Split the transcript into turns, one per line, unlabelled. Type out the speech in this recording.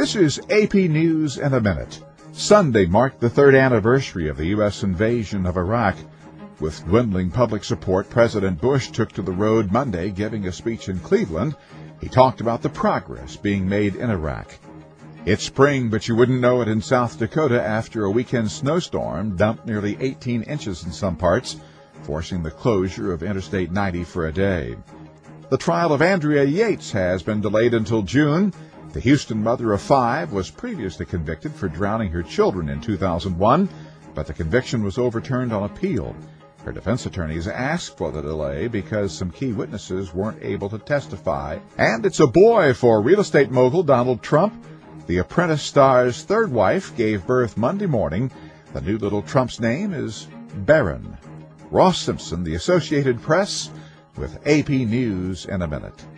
This is AP News in a Minute. Sunday marked the third anniversary of the U.S. invasion of Iraq. With dwindling public support, President Bush took to the road Monday, giving a speech in Cleveland. He talked about the progress being made in Iraq. It's spring, but you wouldn't know it in South Dakota after a weekend snowstorm dumped nearly 18 inches in some parts, forcing the closure of Interstate 90 for a day. The trial of Andrea Yates has been delayed until June. The Houston mother of 5 was previously convicted for drowning her children in 2001, but the conviction was overturned on appeal. Her defense attorneys asked for the delay because some key witnesses weren't able to testify. And it's a boy for real estate mogul Donald Trump. The Apprentice star's third wife gave birth Monday morning. The new little Trump's name is Barron. Ross Simpson, The Associated Press, with AP News in a Minute.